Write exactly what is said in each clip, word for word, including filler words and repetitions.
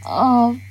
Oh.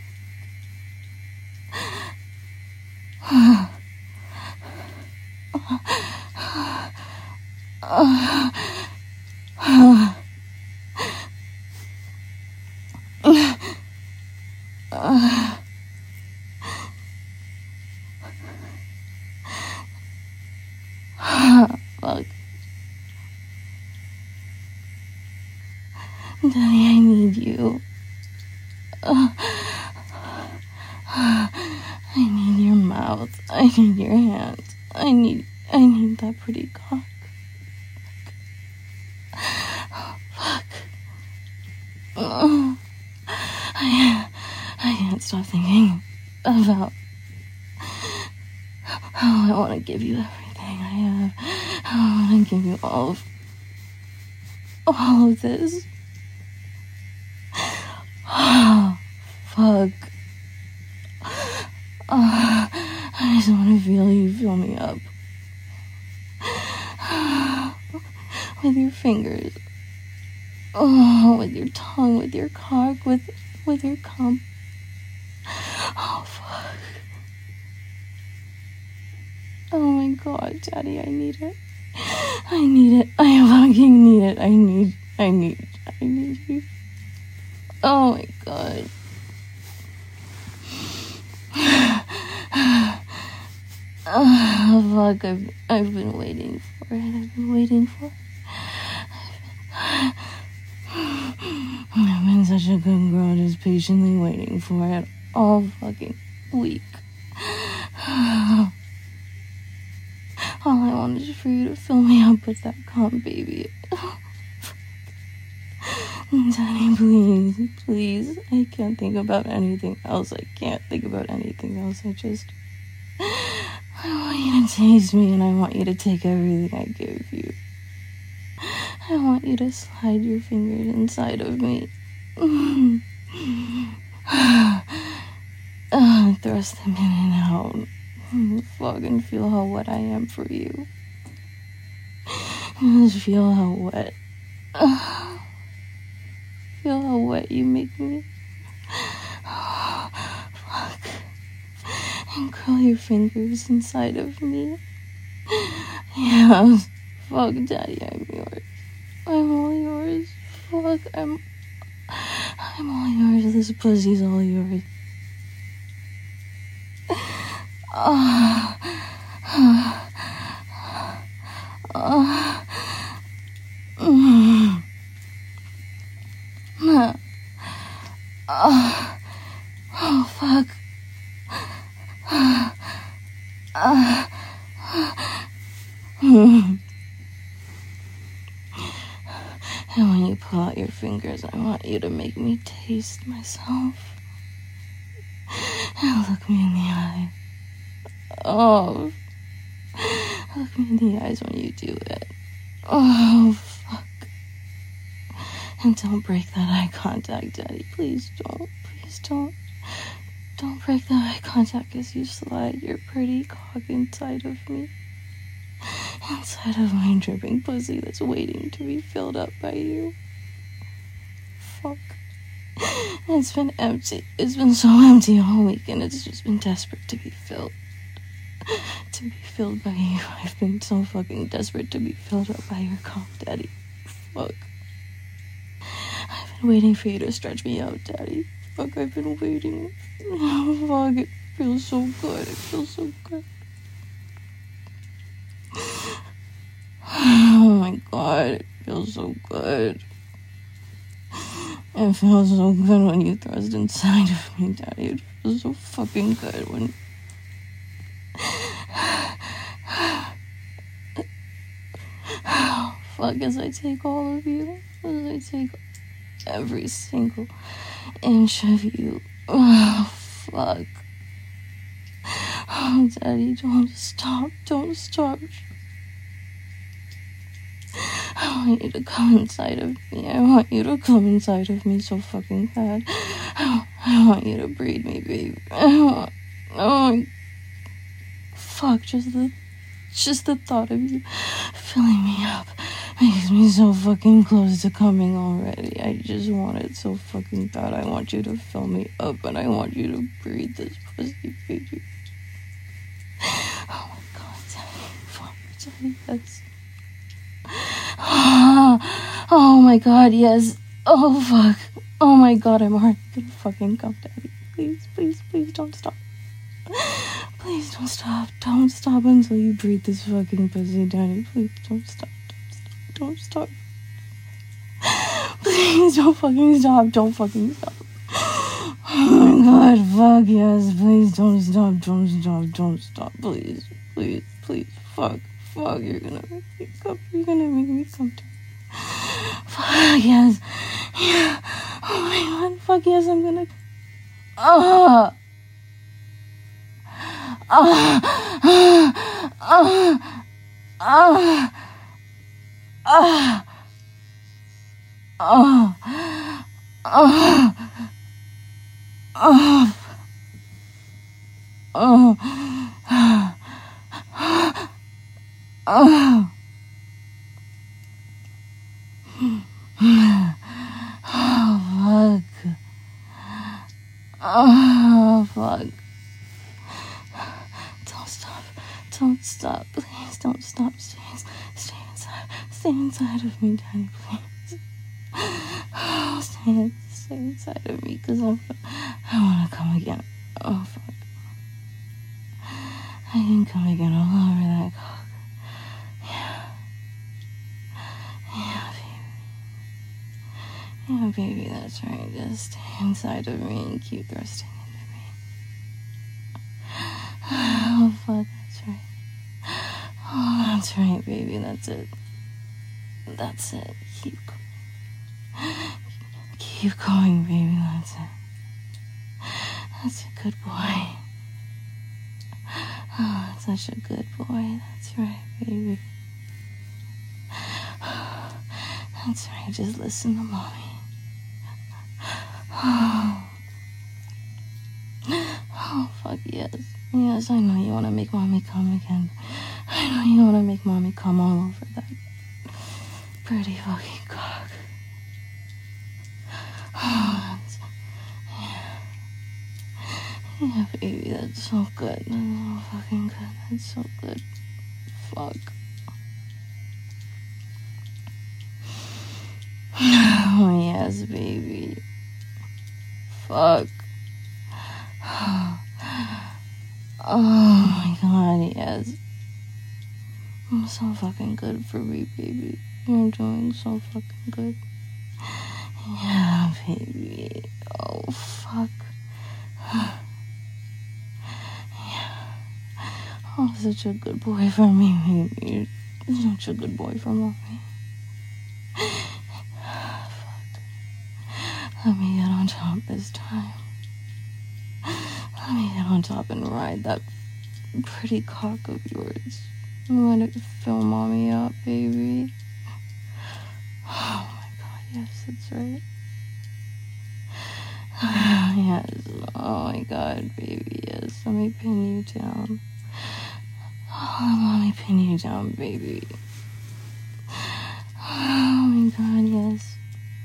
Fuck. Daddy, I need you. Uh, I need your mouth. I need your hands. I need, I need that pretty cock. Fuck. Uh, I, I can't stop thinking about how I want to give you everything I have. How I want to give you all of, all of this. Oh, fuck. Oh, I just want to feel you fill me up. With your fingers. Oh, with your tongue, with your cock, with, with your cum. Oh, fuck. Oh my god, Daddy, I need it. I need it. I fucking need it. I need, I need, I need you. Oh my god. Oh, fuck, I've, I've been waiting for it. I've been waiting for it. I've been, I've been such a good girl, just patiently waiting for it all fucking week. All I want is for you to fill me up with that cum, baby. Daddy, please, please. I can't think about anything else. I can't think about anything else. I just... I want you to taste me, and I want you to take everything I give you. I want you to slide your fingers inside of me. uh, thrust them in and out. Fucking feel how wet I am for you. Just feel how wet. Uh, feel how wet you make me. Oh, fuck. And curl your fingers inside of me. Yeah, fuck, Daddy, I'm yours. I'm all yours. Fuck, I'm... I'm all yours. This pussy's all yours. Oh... Oh... Oh... Mm. Oh... Oh, fuck. Uh, and when you pull out your fingers, I want you to make me taste myself. And look me in the eye. Oh, look me in the eyes when you do it. Oh, fuck. And don't break that eye contact, Daddy. Please don't. Please don't. Don't break that eye contact as you slide your pretty cock inside of me. Inside of my dripping pussy that's waiting to be filled up by you. Fuck. It's been empty. It's been so empty all week, and it's just been desperate to be filled. To be filled by you. I've been so fucking desperate to be filled up by your cock, Daddy. Fuck. I've been waiting for you to stretch me out, Daddy. Fuck, I've been waiting. Oh, fuck, it feels so good. It feels so good. Oh my god, it feels so good. It feels so good when you thrust inside of me, Daddy. It feels so fucking good when... Oh, fuck, as I take all of you, as I take every single inch of you. Oh, fuck. Oh, Daddy, don't stop. Don't stop. I want you to come inside of me. I want you to come inside of me so fucking bad. I, I want you to breed me, baby. I want... Oh, fuck, just the... Just the thought of you filling me up makes me so fucking close to coming already. I just want it so fucking bad. I want you to fill me up and I want you to breathe this pussy, baby. Oh my god, Daddy. Fuck, Daddy, yes. Oh my god, yes. Oh fuck. Oh my god, I'm already gonna fucking come, Daddy. Please, please, please don't stop. Please don't stop. Don't stop until you breathe this fucking pussy, Daddy. Please don't stop. Don't stop. Don't stop. Please don't fucking stop. Don't fucking stop. Oh my god, fuck yes. Please don't stop. Don't stop. Don't stop. Please, please, please. Fuck. Fuck. You're gonna make me come. You're gonna make me come to. Fuck yes. Yeah. Oh my god. Fuck yes. I'm gonna. Ah. Ah. Ah. Ah. Ah. Ah. Ah. Ah. Oh, oh, oh, oh, fuck, oh, fuck, don't stop, don't stop, please don't stop, stay, stay inside, stay inside of me, Daddy, please, oh, stay, stay inside of me, because I'm, I want to come again. Oh, fuck. I can come again all over that cock. Yeah. Yeah, baby. Yeah, baby, that's right. Just stay inside of me and keep thrusting into me. Oh, fuck, that's right. Oh, that's right, baby, that's it. That's it. Keep going. Keep going, baby, that's it. That's a good boy. Oh, such a good boy. That's right, baby. That's right, just listen to mommy. Oh, oh fuck yes. Yes, I know you want to make mommy come again. I know you want to make mommy come all over that pretty fucking cock. Oh, that's... Yeah, baby, that's so good. That's so fucking good. That's so good. Fuck. Oh, yes, baby. Fuck. Oh, my God, yes. I'm so fucking good for me, baby. You're doing so fucking good. Yeah, baby. Oh, fuck. Oh, such a good boy for me, baby. You're such a good boy for mommy. Fuck. Let me get on top this time. Let me get on top and ride that pretty cock of yours. Let it fill mommy up, baby. Oh my god, yes, that's right. Yes, oh my god, baby, yes. Let me pin you down. Oh, let me pin you down, baby. Oh my god, yes.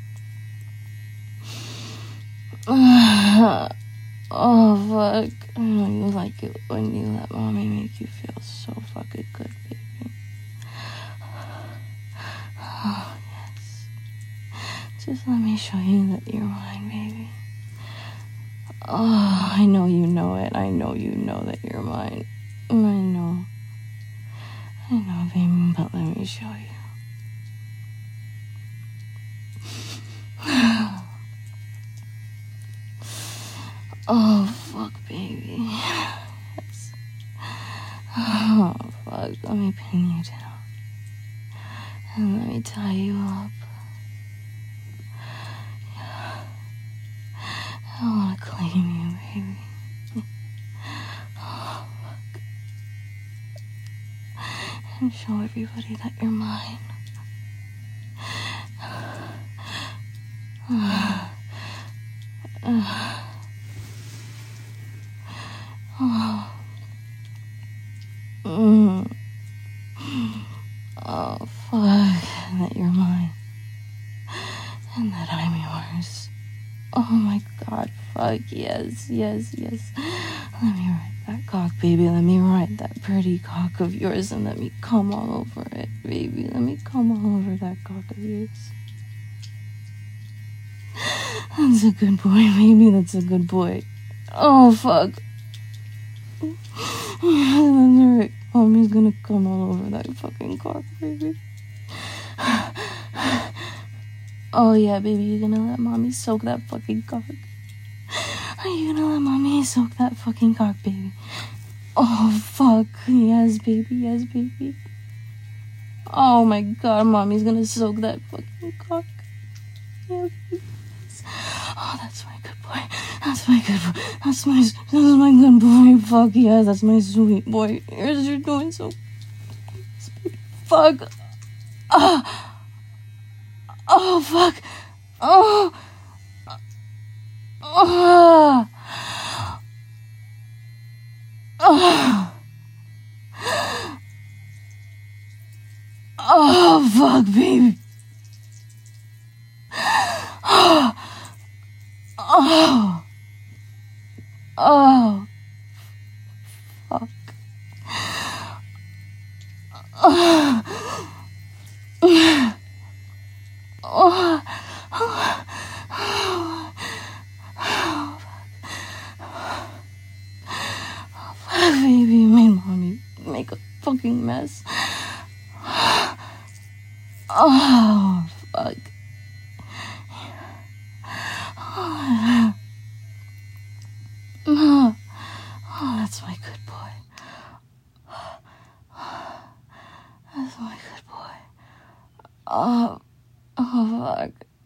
Oh, fuck. I know you like it when you let mommy make you feel so fucking good, baby. Oh, yes. Just let me show you that you're mine, baby. Oh, I know you know it. I know you know that you're mine. I know. I know, baby, but let me show you. Oh, fuck, baby. Yes. Oh, fuck. Let me pin you down. And let me tie you up. Yeah. I want to claim you, baby. Oh, fuck. And show everybody that you're mine. Uh, uh, oh. Mm. Oh, fuck. That fuck, yes, yes, yes. Let me ride that cock, baby. Let me ride that pretty cock of yours and let me come all over it, baby. Let me come all over that cock of yours. That's a good boy, baby. That's a good boy. Oh, fuck. That's right. Mommy's gonna come all over that fucking cock, baby. Oh, yeah, baby. You're gonna let mommy soak that fucking cock. Are you gonna let mommy soak that fucking cock, baby? Oh, fuck. Yes, baby. Yes, baby. Oh, my God. Mommy's gonna soak that fucking cock. Yeah, baby. Oh, that's my good boy. That's my good boy. That's my, that's my good boy. Fuck, yes. That's my sweet boy. Here's you're doing so... Fuck. Ah. Oh, fuck. Oh. Oh. Oh. Oh, fuck, baby. Oh. Oh. Oh. Fuck. Oh. Oh. Oh. Baby, you made mommy make a fucking mess. Oh, fuck. Oh, oh, that's my good boy. That's my good boy. Oh, oh, fuck.